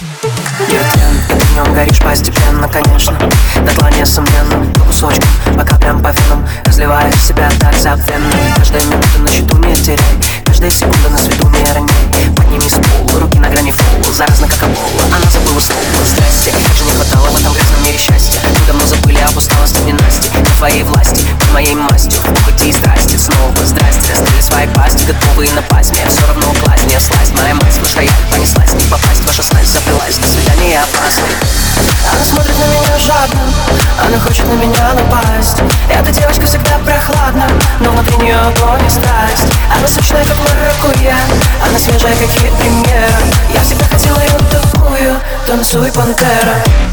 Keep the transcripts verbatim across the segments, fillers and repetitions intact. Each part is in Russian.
Директен, и ты в нем горишь постепенно, конечно. Дотла несомненно, по кусочкам, по каплям, по венам, разливаешь в себя так забвенно. Каждая минута на счету не теряй, каждая секунда на свету не роняй. Подними с пола, руки на грани фола, заразно как Эбола, она забыла слово. Здрасте, как же не хватало в этом грязном мире счастья. Мы давно забыли об усталости ненасти. На твоей власти, под моей мастью, в пути и страсти. Снова здрасте, раскрыли свои пасти, готовые напасть. Мне все равно класть, не сласть. Моя мать, слышь, рояль, понеслась, не попасть. Ваша снасть заплелась, до свидания, опасно. Она смотрит на меня жадно, она хочет на меня напасть. Эта девочка всегда прохладна, но внутри нее огонь и страсть. Она сочная, как маракуйя, она свежая, как хит премьера. Я всегда хотела ее такую, танцуй, пантера.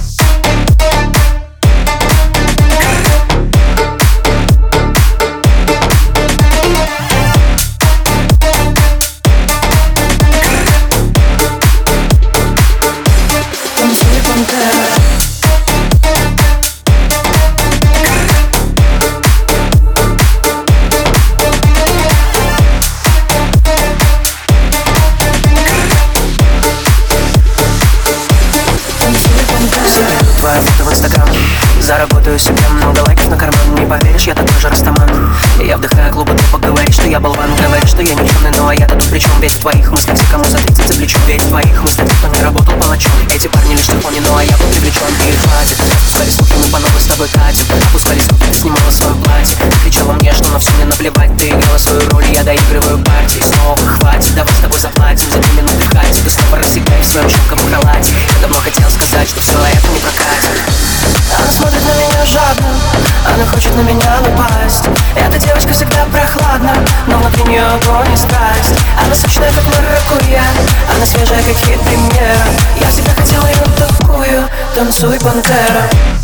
Твоя фото в инстаграм, заработаю себе много лайков на карман. Не поверишь, я такой же растаман. Я вдыхаю клубы, ты поговоришь, что я болван. Говоришь, что я никчемный, но я тут при чем? Ведь в твоих мыслях те, кому за тридцать за плечом. Ведь в твоих мыслях те, кто не работал палачом. Эти парни лишь тихони, ну а я был привлечен. И хватит, распускали слухи, мы по новой с тобой катим. Опускали слухи, ты снимала свое платье. Ты кричала мне, что на все мне наплевать. Ты играла свою роль, я доигрываю партии. Снова хватит, давай с тобой заплатим. За две минуты хватит, ты снова рассекай в своем шелковом халате. Я давно хотел сказать, что все это не прокатит. Она смотрит на меня жадно, она хочет на меня напасть. Эта девочка всегда прохладна, но внутри нее огонь и страсть. Она сочная, как маракуйя, она свежая, как хит премьера. Я всегда хотела ее такую, танцуй, пантера.